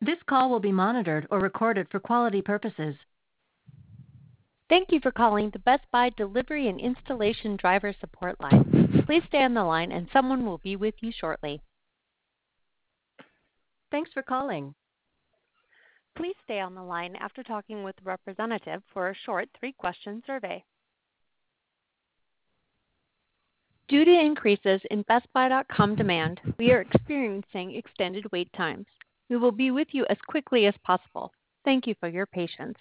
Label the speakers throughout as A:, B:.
A: This call will be monitored or recorded for quality purposes.
B: Thank you for calling the Best Buy Delivery and Installation Driver Support Line. Please stay on the line and someone will be with you shortly.
A: Thanks for calling.
B: Please stay on the line after talking with a representative for a short 3-question survey. Due to increases in BestBuy.com demand, we are experiencing extended wait times. We will be with you as quickly as possible. Thank you for your patience.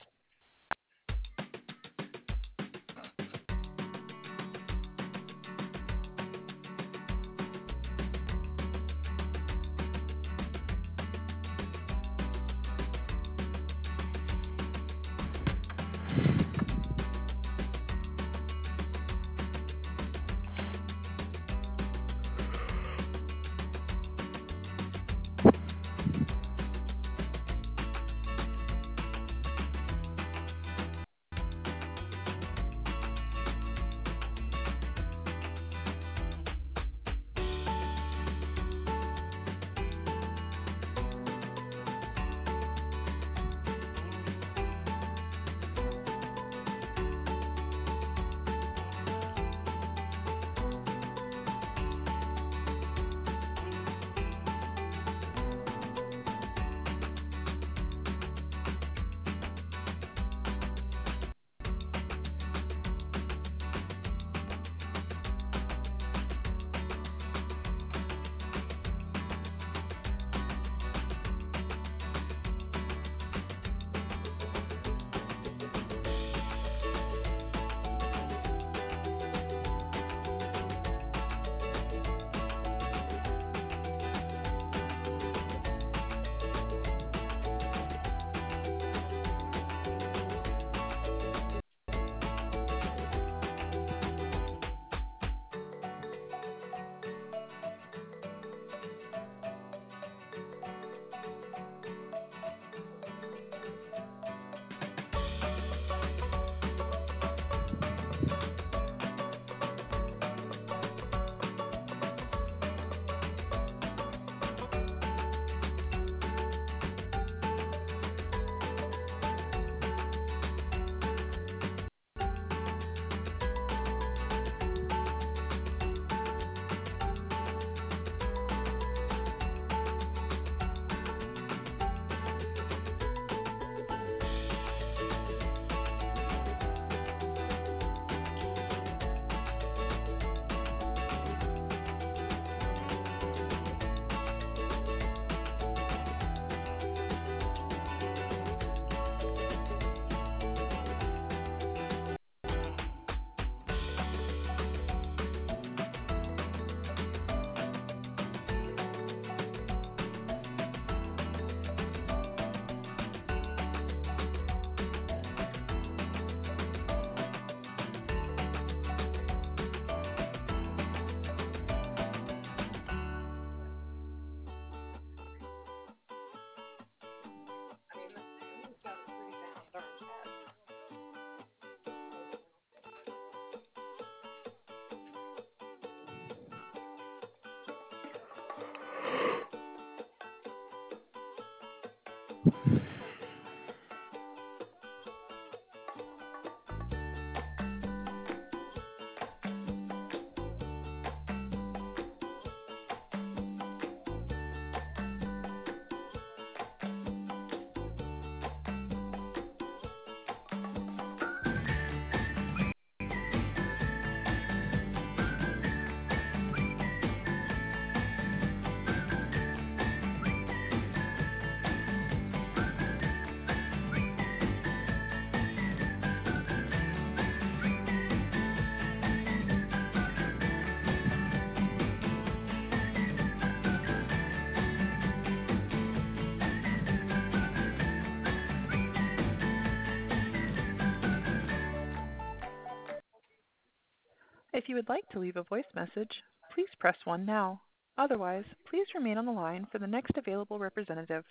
C: If you would like to leave a voice message, please press 1 now. Otherwise, please remain on the line for the next available representative.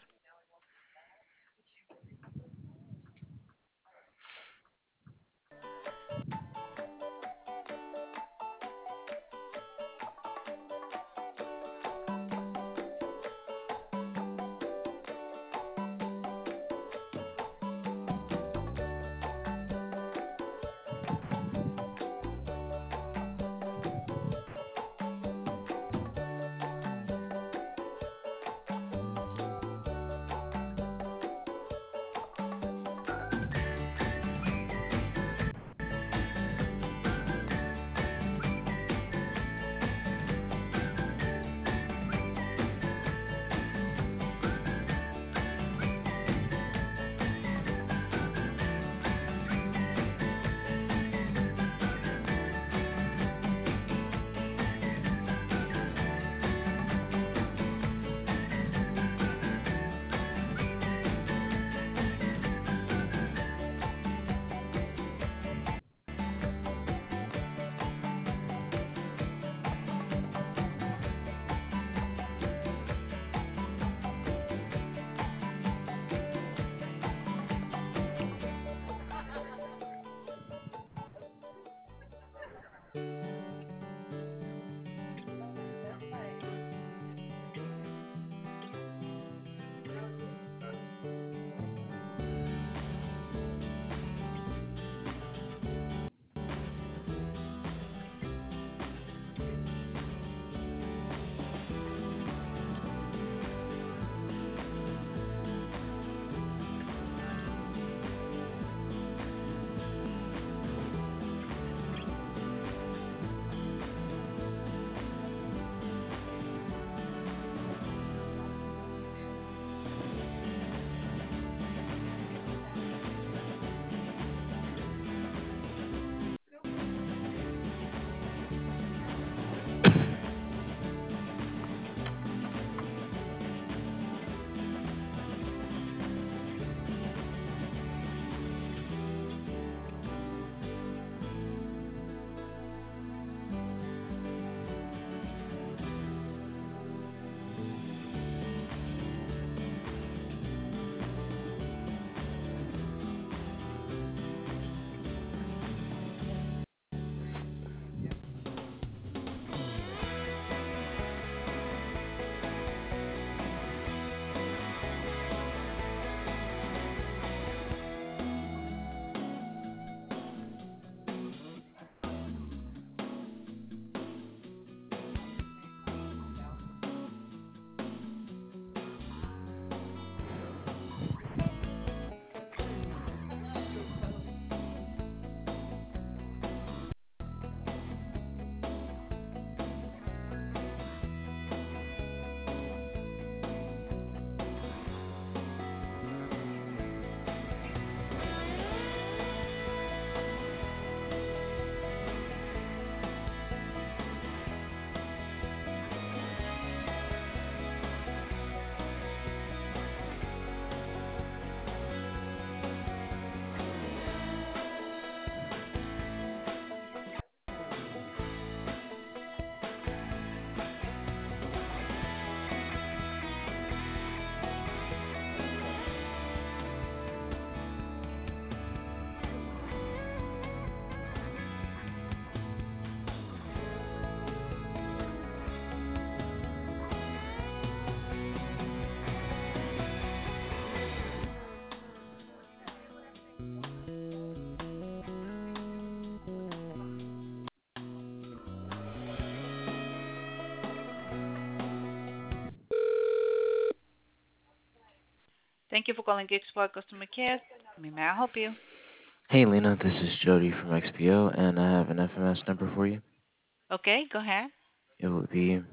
D: Thank you for calling GeekSpot Customer Care. May I help you?
E: Hey Lena, this is Jody from XPO, and I have an FMS number for you.
D: Okay, go ahead.
E: It would be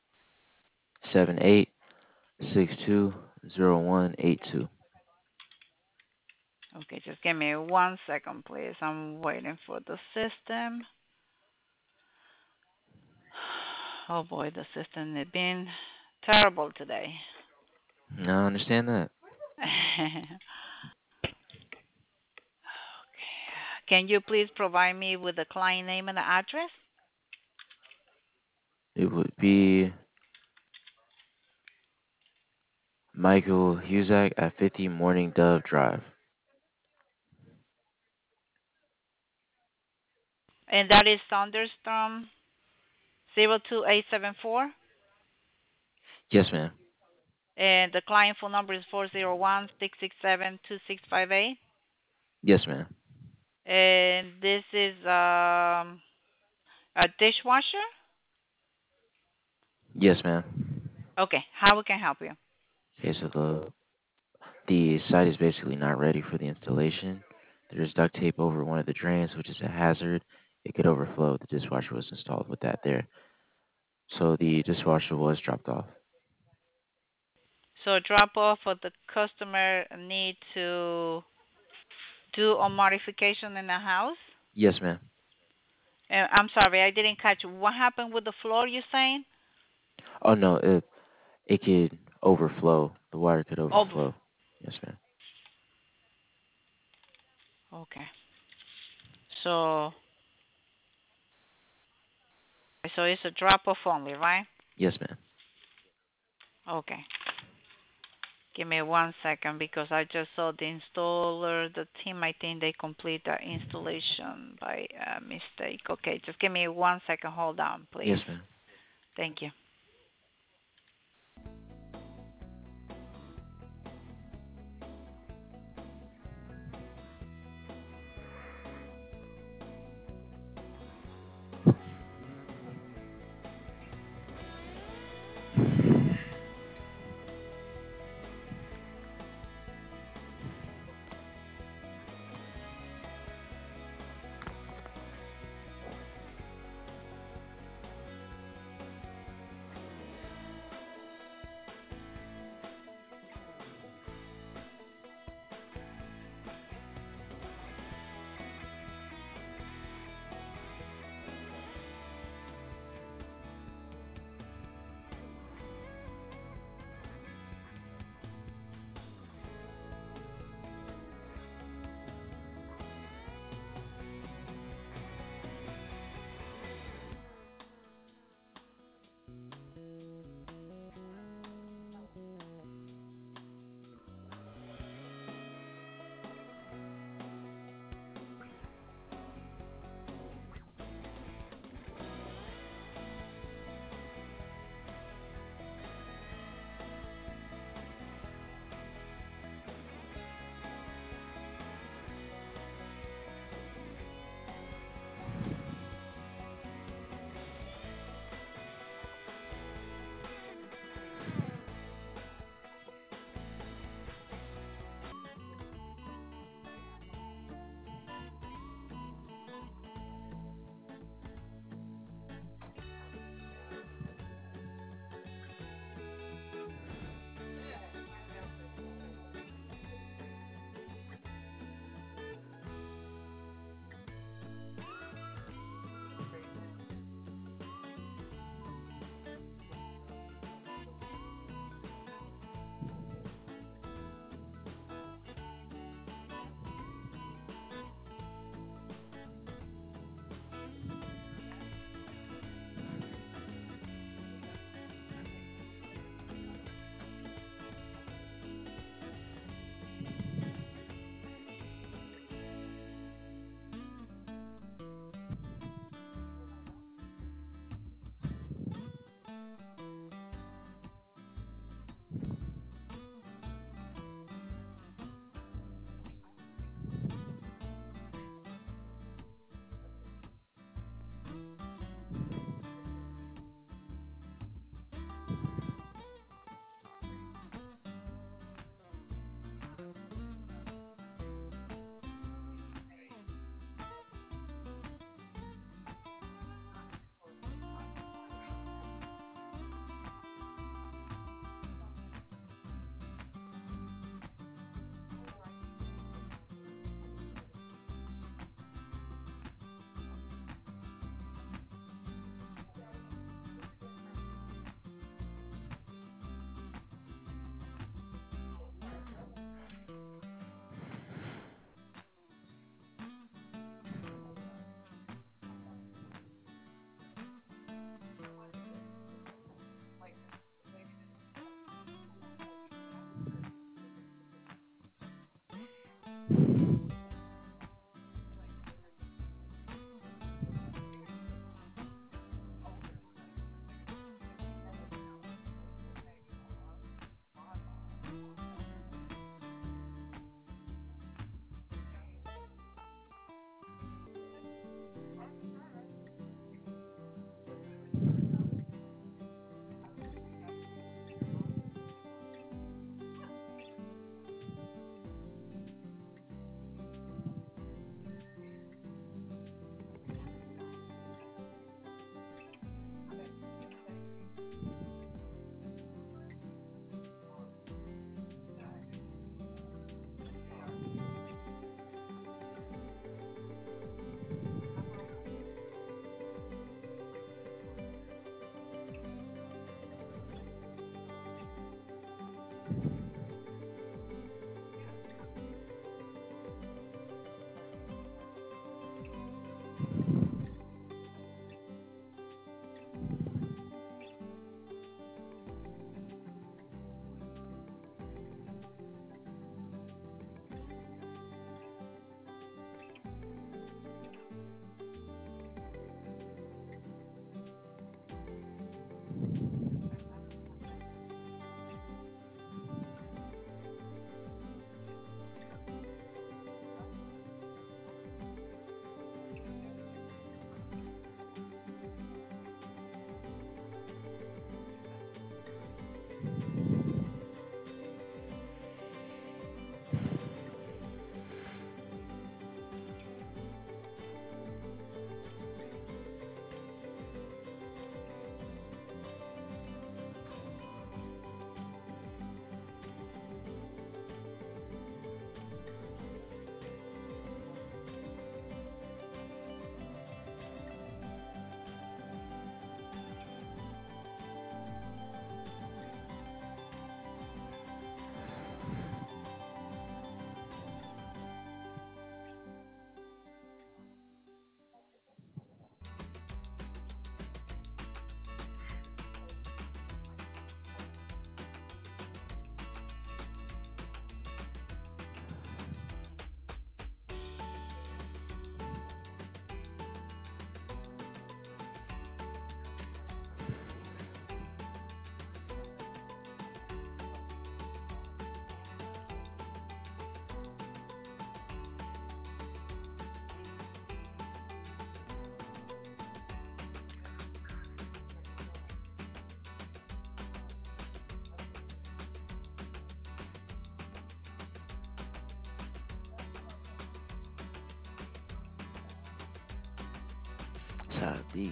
E: 78620182.
D: Okay, just give me 1 second, please. I'm waiting for the system. Oh boy, the system has been terrible today.
E: Now I understand that.
D: Can you please provide me with the client name and the address?
E: It would be Michael Huzak at 50 Morning Dove Drive.
D: And that is Thunderstorm 02874.
E: Yes, ma'am.
D: And the client phone number is 401-667-2658.
E: Yes, ma'am.
D: And this is a dishwasher?
E: Yes, ma'am.
D: Okay, how we can help you?
E: Okay, so the site is basically not ready for the installation. There's duct tape over one of the drains, which is a hazard. It could overflow. The dishwasher was installed with that there. So the dishwasher was dropped off.
D: So drop off of the customer need to do a modification in the house?
E: Yes, ma'am.
D: I'm sorry, I didn't catch. What happened with the floor you saying?
E: Oh no, it could overflow. The water could
D: Over.
E: overflow. Yes, ma'am.
D: Okay. So it's a drop off only, right?
E: Yes, ma'am.
D: Okay. Give me 1 second because I just saw the installer, the team. I think they complete the installation by mistake. Okay, just give me 1 second. Hold on, please.
E: Yes, ma'am.
D: Thank you.
E: Golly.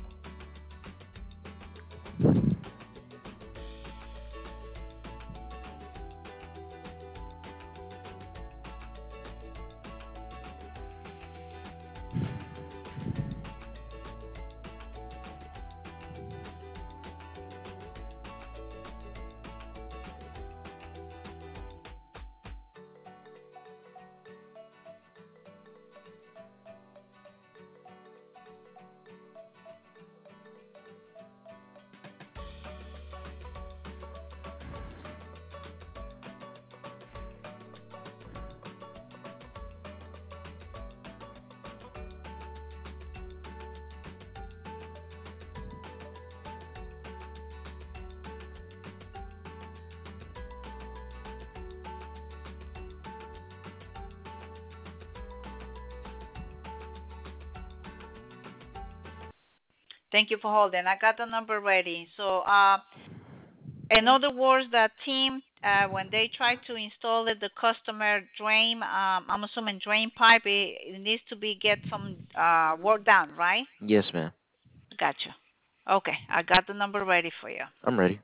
D: Thank you for holding. I got the number ready. So, in other words, that team, when they try to install it, the customer drain, I'm assuming drain pipe, it needs to be get some work done, right?
E: Yes, ma'am.
D: Gotcha. Okay, I got the number ready for you.
E: I'm ready.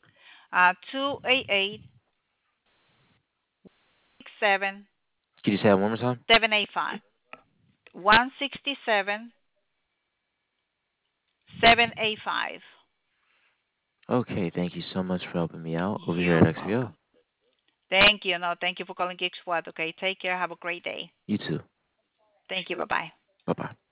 D: 288 67
E: Can you say that one more time?
D: 785. 167 785.
E: Okay, thank you so much for helping me out over here
D: You're
E: at XPO.
D: welcome. Thank you. No, thank you for calling Geek Squad. Okay, take care. Have a great day.
E: You too.
D: Thank you. Bye bye.
E: Bye bye.